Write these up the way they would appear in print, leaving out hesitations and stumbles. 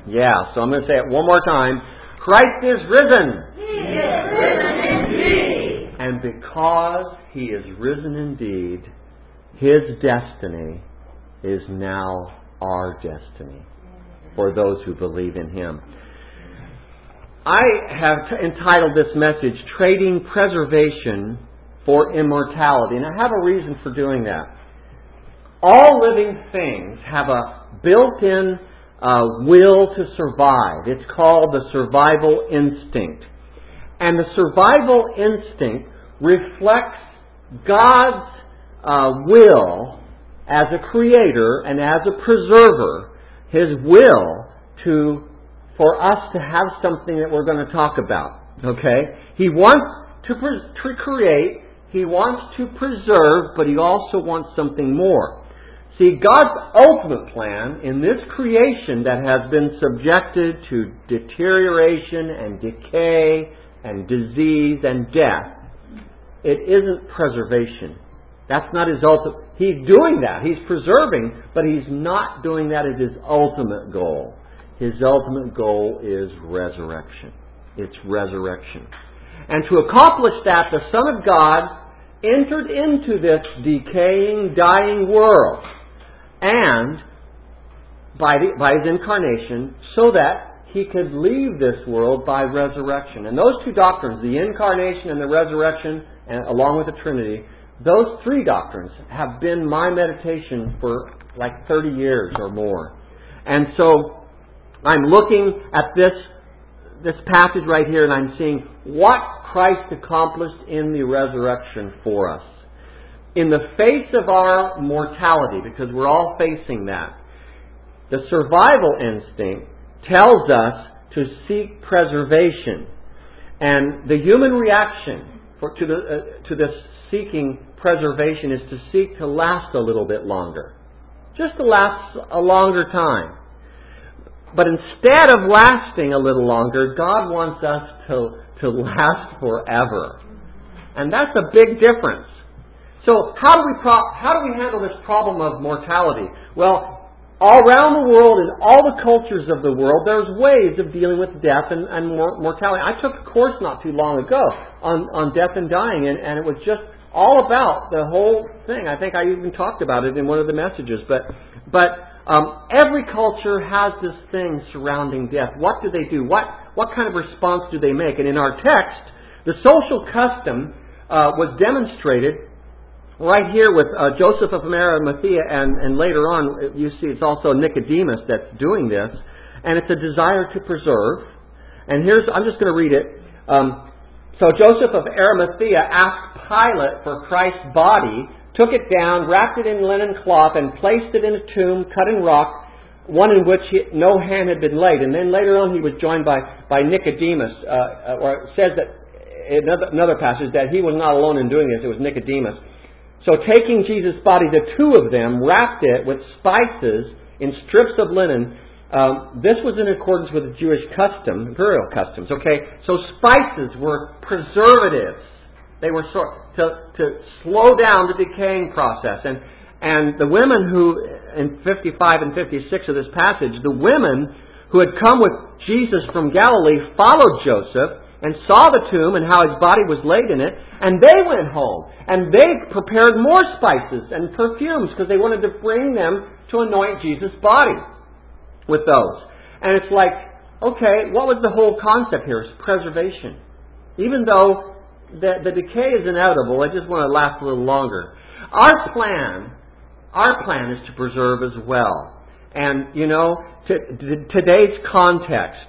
Yeah, so I'm going to say it one more time. Christ is risen. He is risen indeed. And because He is risen indeed, His destiny is now our destiny for those who believe in Him. I have entitled this message, Trading Preservation for Immortality. And I have a reason for doing that. All living things have a built-in will to survive. It's called the survival instinct. And the survival instinct reflects God's will as a creator and as a preserver, His will for us to have something that we're going to talk about. Okay? He wants to create, He wants to preserve, but He also wants something more. See, God's ultimate plan in this creation that has been subjected to deterioration and decay and disease and death, it isn't preservation. That's not His ultimate. He's doing that. He's preserving, but He's not doing that as His ultimate goal. His ultimate goal is resurrection. It's resurrection. And to accomplish that, the Son of God entered into this decaying, dying world. And by His incarnation, so that He could leave this world by resurrection. And those two doctrines, the incarnation and the resurrection, and along with the Trinity, those three doctrines have been my meditation for like 30 years or more. And so I'm looking at this passage right here, and I'm seeing what Christ accomplished in the resurrection for us. In the face of our mortality, because we're all facing that, the survival instinct tells us to seek preservation. And the human reaction to this seeking preservation is to seek to last a little bit longer. Just to last a longer time. But instead of lasting a little longer, God wants us to last forever. And that's a big difference. So how do we handle this problem of mortality? Well, all around the world, in all the cultures of the world, there's ways of dealing with death and mortality. I took a course not too long ago on death and dying, and it was just all about the whole thing. I think I even talked about it in one of the messages. But every culture has this thing surrounding death. What do they do? What kind of response do they make? And in our text, the social custom was demonstrated right here with Joseph of Arimathea, and later on, you see it's also Nicodemus that's doing this, and it's a desire to preserve. And I'm just going to read it. So Joseph of Arimathea asked Pilate for Christ's body, took it down, wrapped it in linen cloth, and placed it in a tomb cut in rock, one in which no hand had been laid. And then later on he was joined by Nicodemus, or it says that another passage that he was not alone in doing this, it was Nicodemus. So taking Jesus' body, the two of them wrapped it with spices in strips of linen. This was in accordance with the Jewish custom, imperial customs. Okay, so spices were preservatives. They were to slow down the decaying process. And the women who, in 55 and 56 of this passage, the women who had come with Jesus from Galilee followed Joseph and saw the tomb and how his body was laid in it, and they went home. And they prepared more spices and perfumes because they wanted to bring them to anoint Jesus' body with those. And it's like, okay, what was the whole concept here? It's preservation. Even though the decay is inevitable, I just want to last a little longer. Our plan is to preserve as well. And, today's context,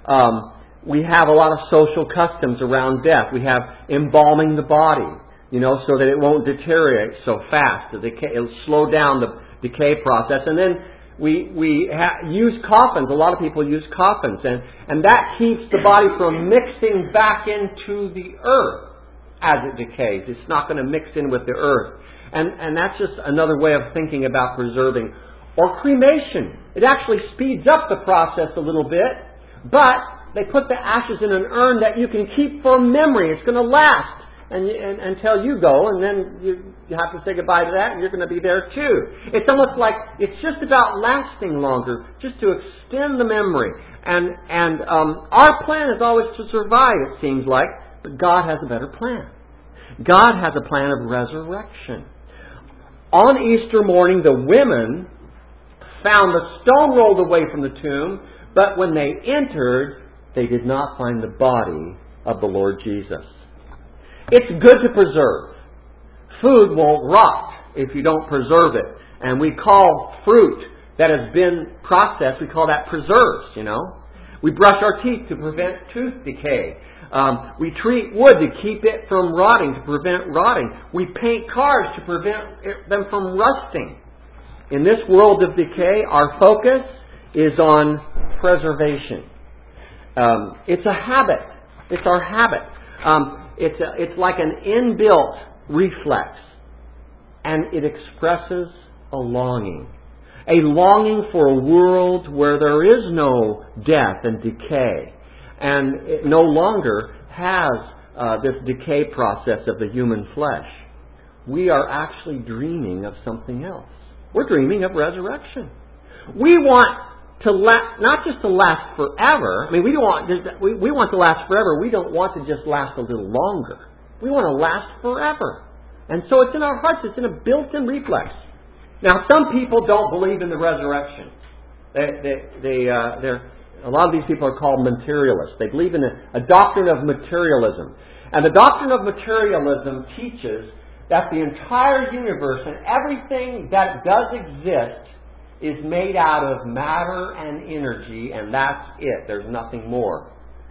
we have a lot of social customs around death. We have embalming the body, so that it won't deteriorate so fast. It'll slow down the decay process. And then we use coffins. A lot of people use coffins. And that keeps the body from mixing back into the earth as it decays. It's not going to mix in with the earth. And that's just another way of thinking about preserving. Or cremation. It actually speeds up the process a little bit, but they put the ashes in an urn that you can keep for memory. It's going to last until you go, and then you have to say goodbye to that, and you're going to be there too. It's almost like it's just about lasting longer, just to extend the memory. And our plan is always to survive, it seems like, but God has a better plan. God has a plan of resurrection. On Easter morning, the women found the stone rolled away from the tomb, but when they entered, they did not find the body of the Lord Jesus. It's good to preserve. Food won't rot if you don't preserve it. And we call fruit that has been processed, we call that preserves, you know. We brush our teeth to prevent tooth decay. We treat wood to keep it from rotting, to prevent rotting. We paint cars to prevent them from rusting. In this world of decay, our focus is on preservation. It's a habit. It's our habit. It's like an inbuilt reflex. And it expresses a longing. A longing for a world where there is no death and decay. And it no longer has this decay process of the human flesh. We are actually dreaming of something else. We're dreaming of resurrection. We want to not just to last forever. I mean, we want to last forever. We don't want to just last a little longer. We want to last forever. And so it's in our hearts. It's in a built-in reflex. Now, some people don't believe in the resurrection. A lot of these people are called materialists. They believe in a doctrine of materialism. And the doctrine of materialism teaches that the entire universe and everything that does exist is made out of matter and energy, and that's it. There's nothing more.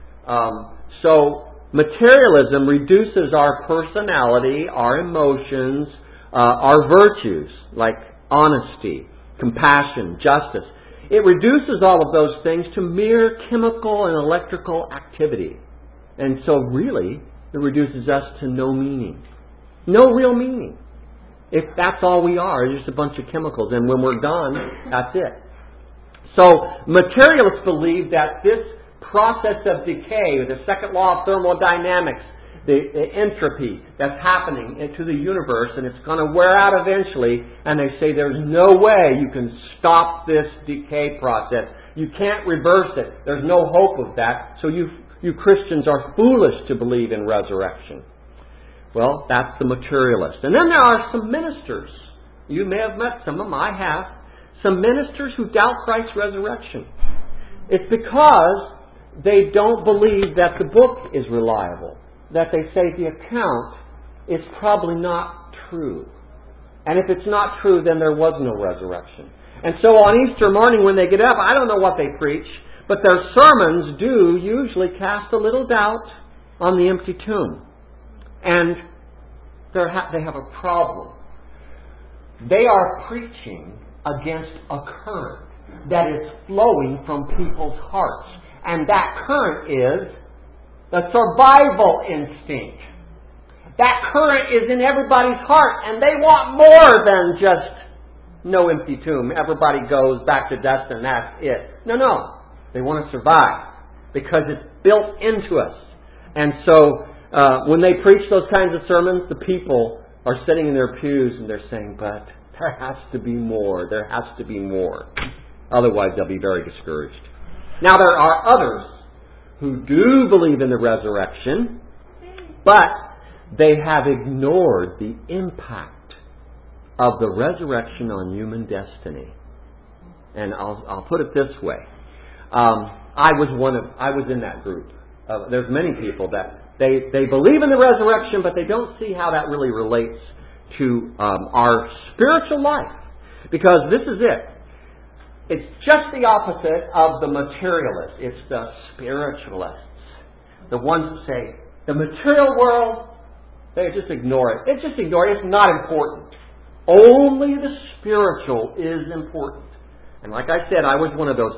So materialism reduces our personality, our emotions, our virtues, like honesty, compassion, justice. It reduces all of those things to mere chemical and electrical activity. And so really, it reduces us to no meaning. No real meaning. If that's all we are, just a bunch of chemicals. And when we're done, that's it. So materialists believe that this process of decay, the second law of thermodynamics, the entropy that's happening into the universe, and it's going to wear out eventually, and they say there's no way you can stop this decay process. You can't reverse it. There's no hope of that. So you Christians are foolish to believe in resurrection. Well, that's the materialist. And then there are some ministers. You may have met some of them. I have. Some ministers who doubt Christ's resurrection. It's because they don't believe that the book is reliable. That they say the account is probably not true. And if it's not true, then there was no resurrection. And so on Easter morning when they get up, I don't know what they preach, but their sermons do usually cast a little doubt on the empty tomb. And they have a problem. They are preaching against a current that is flowing from people's hearts. And that current is the survival instinct. That current is in everybody's heart, and they want more than just no empty tomb. Everybody goes back to dust and that's it. No. They want to survive because it's built into us. And so when they preach those kinds of sermons, the people are sitting in their pews and they're saying, but there has to be more. There has to be more. Otherwise, they'll be very discouraged. Now, there are others who do believe in the resurrection, but they have ignored the impact of the resurrection on human destiny. And I'll put it this way. I was in that group. There's many people that they believe in the resurrection, but they don't see how that really relates to our spiritual life. Because this is it. It's just the opposite of the materialists. It's the spiritualists. The ones who say, the material world, they just ignore it. They just ignore it. It's not important. Only the spiritual is important. And like I said, I was one of those.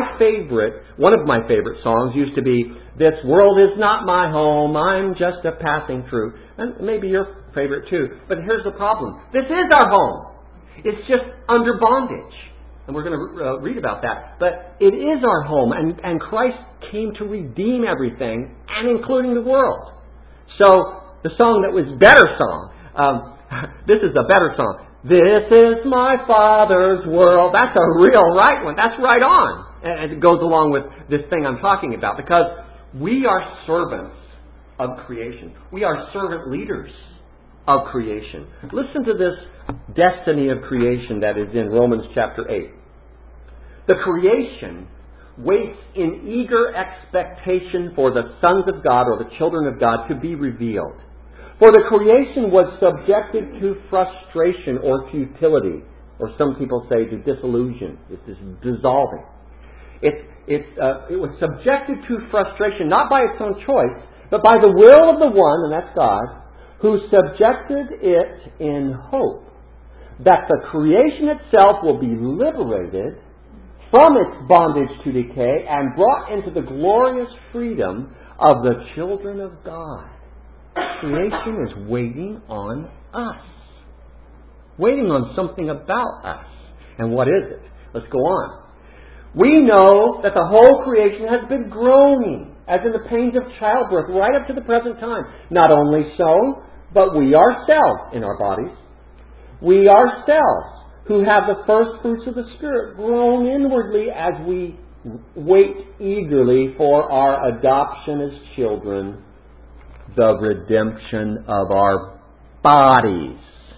One of my favorite songs used to be, this world is not my home, I'm just a passing through. And maybe your favorite too. But here's the problem. This is our home. It's just under bondage. And we're going to read about that. But it is our home. And Christ came to redeem everything, and including the world. So the song that was better song, this is a better song. This is my Father's world. That's a real right one. That's right on. And it goes along with this thing I'm talking about, because we are servants of creation. We are servant leaders of creation. Listen to this destiny of creation that is in Romans chapter 8. The creation waits in eager expectation for the sons of God, or the children of God, to be revealed. For the creation was subjected to frustration or futility, or some people say to disillusion. It's this dissolving. It was subjected to frustration, not by its own choice, but by the will of the one, and that's God, who subjected it in hope that the creation itself will be liberated from its bondage to decay and brought into the glorious freedom of the children of God. Creation is waiting on us. Waiting on something about us. And what is it? Let's go on. We know that the whole creation has been groaning, as in the pains of childbirth, right up to the present time. Not only so, but we ourselves, in our bodies, we ourselves, who have the first fruits of the Spirit, groan inwardly as we wait eagerly for our adoption as children, the redemption of our bodies.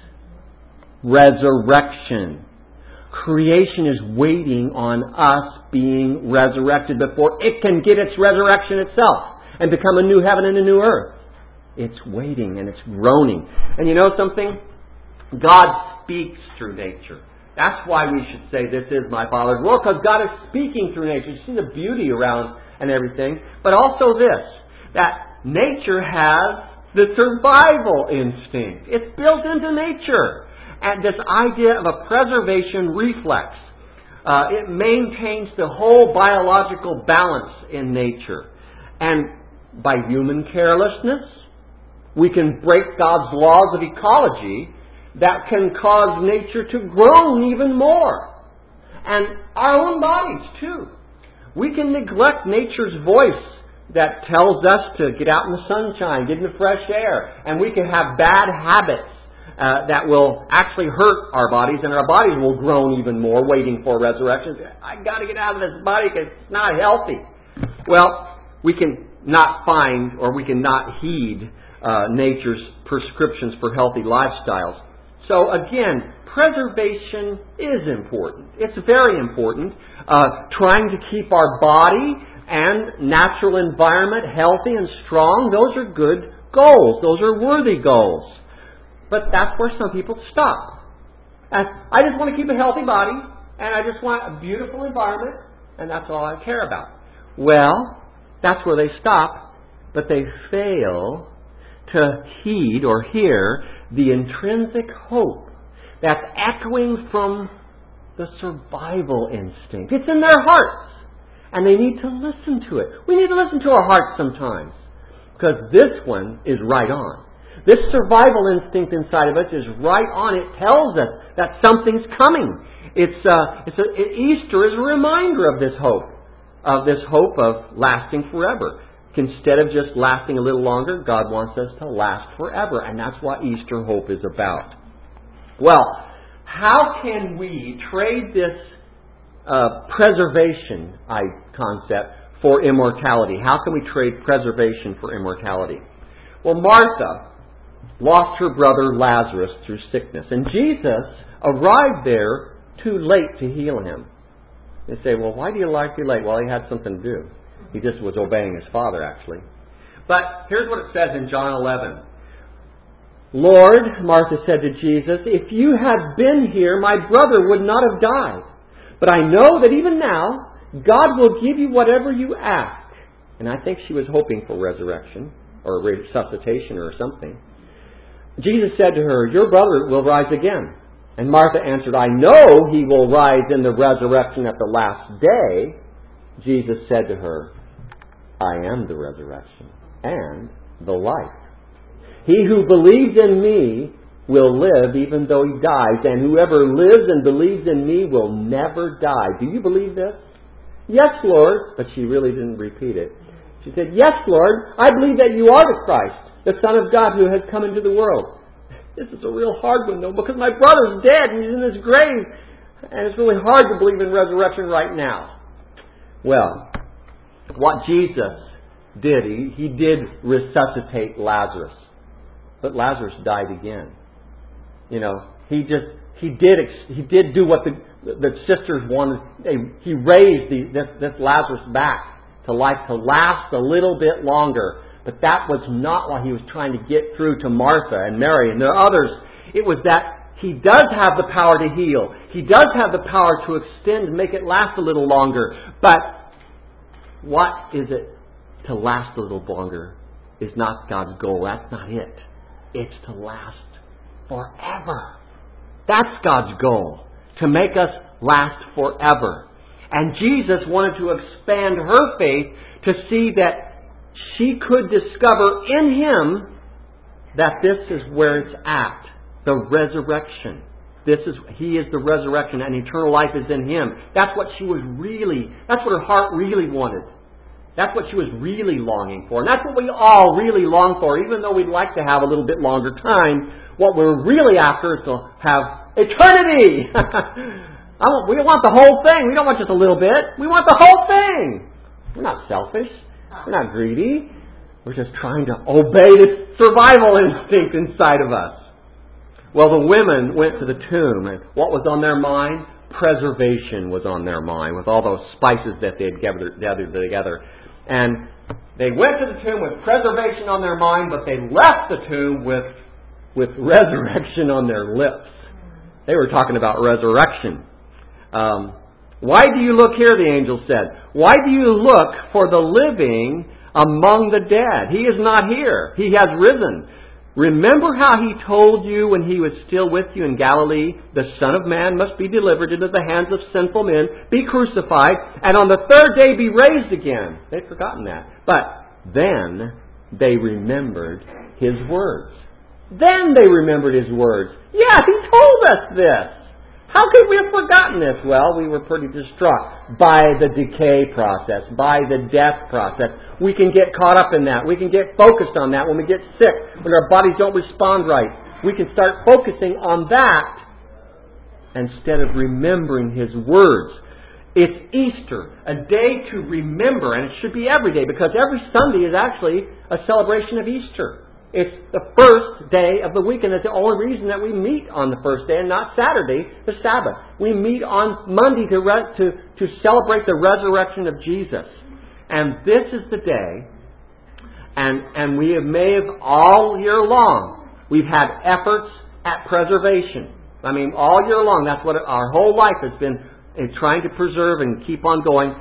Resurrection. Creation is waiting on us being resurrected before it can get its resurrection itself and become a new heaven and a new earth. It's waiting and it's groaning. And you know something? God speaks through nature. That's why we should say this is my Father's will, because God is speaking through nature. You see the beauty around and everything. But also this, that nature has the survival instinct. It's built into nature. And this idea of a preservation reflex. It maintains the whole biological balance in nature. And by human carelessness, we can break God's laws of ecology that can cause nature to groan even more. And our own bodies, too. We can neglect nature's voice that tells us to get out in the sunshine, get in the fresh air. And we can have bad habits that will actually hurt our bodies, and our bodies will groan even more, waiting for resurrection. I got to get out of this body because it's not healthy. Well, we can not find, or we can not heed nature's prescriptions for healthy lifestyles. So again, preservation is important. It's very important. Trying to keep our body and natural environment healthy and strong, those are good goals. Those are worthy goals. But that's where some people stop. And I just want to keep a healthy body, and I just want a beautiful environment, and that's all I care about. Well, that's where they stop, but they fail to heed or hear the intrinsic hope that's echoing from the survival instinct. It's in their hearts, and they need to listen to it. We need to listen to our hearts sometimes, because this one is right on. This survival instinct inside of us is right on. It tells us that something's coming. Easter is a reminder of this hope of lasting forever. Instead of just lasting a little longer, God wants us to last forever, and that's what Easter hope is about. Well, how can we trade this preservation concept for immortality? How can we trade preservation for immortality? Well, Martha lost her brother Lazarus through sickness, and Jesus arrived there too late to heal him. They say, well, why do you arrive too late? Well, he had something to do. He just was obeying his Father, actually. But here's what it says in John 11. Lord, Martha said to Jesus, if you had been here, my brother would not have died. But I know that even now, God will give you whatever you ask. And I think she was hoping for resurrection, or resuscitation or something. Jesus said to her, your brother will rise again. And Martha answered, I know he will rise in the resurrection at the last day. Jesus said to her, I am the resurrection and the life. He who believes in me will live even though he dies, and whoever lives and believes in me will never die. Do you believe this? Yes, Lord. But she really didn't repeat it. She said, yes, Lord, I believe that you are the Christ, the Son of God who has come into the world. This is a real hard one, though, because my brother's dead and he's in his grave, and it's really hard to believe in resurrection right now. Well, what Jesus did, he did resuscitate Lazarus. But Lazarus died again. You know, he did do what the sisters wanted. He raised this Lazarus back to life to last a little bit longer. But that was not what he was trying to get through to Martha and Mary and the others. It was that he does have the power to heal. He does have the power to extend and make it last a little longer. But what is it to last a little longer is not God's goal. That's not it. It's to last forever. That's God's goal. To make us last forever. And Jesus wanted to expand her faith to see that she could discover in Him that this is where it's at. The resurrection. He is the resurrection and eternal life is in Him. That's what that's what her heart really wanted. That's what she was really longing for. And that's what we all really long for. Even though we'd like to have a little bit longer time, what we're really after is to have eternity. We want the whole thing. We don't want just a little bit. We want the whole thing. We're not selfish. We're not greedy. We're just trying to obey the survival instinct inside of us. Well, the women went to the tomb, and what was on their mind? Preservation was on their mind, with all those spices that they had gathered together. And they went to the tomb with preservation on their mind, but they left the tomb with resurrection on their lips. They were talking about resurrection. Why do you look here, the angel said. Why do you look for the living among the dead? He is not here. He has risen. Remember how He told you when He was still with you in Galilee, the Son of Man must be delivered into the hands of sinful men, be crucified, and on the third day be raised again. They'd forgotten that. But then they remembered His words. Then they remembered His words. Yeah, He told us this. How could we have forgotten this? Well, we were pretty distraught by the decay process, by the death process. We can get caught up in that. We can get focused on that when we get sick, when our bodies don't respond right. We can start focusing on that instead of remembering His words. It's Easter, a day to remember, and it should be every day, because every Sunday is actually a celebration of Easter. It's the first day of the week, and it's the only reason that we meet on the first day and not Saturday, the Sabbath. We meet on Monday to celebrate the resurrection of Jesus. And this is the day, and we may have all year long, we've had efforts at preservation. I mean, all year long, that's what our whole life has been, trying to preserve and keep on going.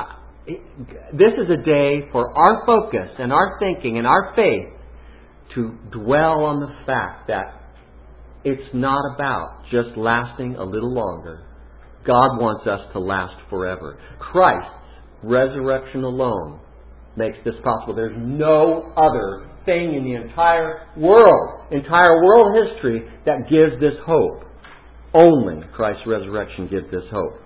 This is a day for our focus and our thinking and our faith to dwell on the fact that it's not about just lasting a little longer. God wants us to last forever. Christ's resurrection alone makes this possible. There's no other thing in the entire world history that gives this hope. Only Christ's resurrection gives this hope.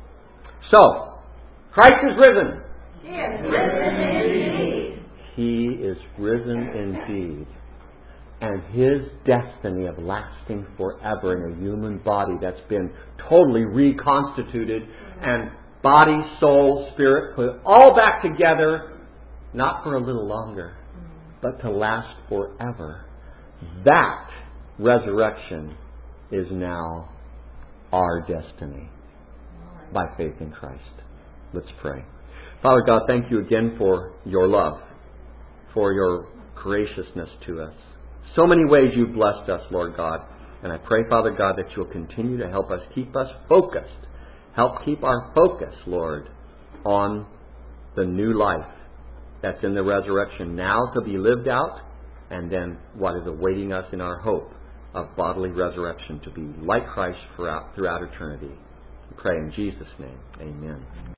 So, Christ is risen. He is risen indeed. He is risen indeed. And His destiny of lasting forever in a human body that's been totally reconstituted and body, soul, spirit put all back together, not for a little longer, but to last forever. That resurrection is now our destiny by faith in Christ. Let's pray. Father God, thank You again for Your love, for Your graciousness to us. So many ways You've blessed us, Lord God. And I pray, Father God, that You'll continue to help us keep us focused. Help keep our focus, Lord, on the new life that's in the resurrection now to be lived out, and then what is awaiting us in our hope of bodily resurrection to be like Christ throughout eternity. We pray in Jesus' name. Amen.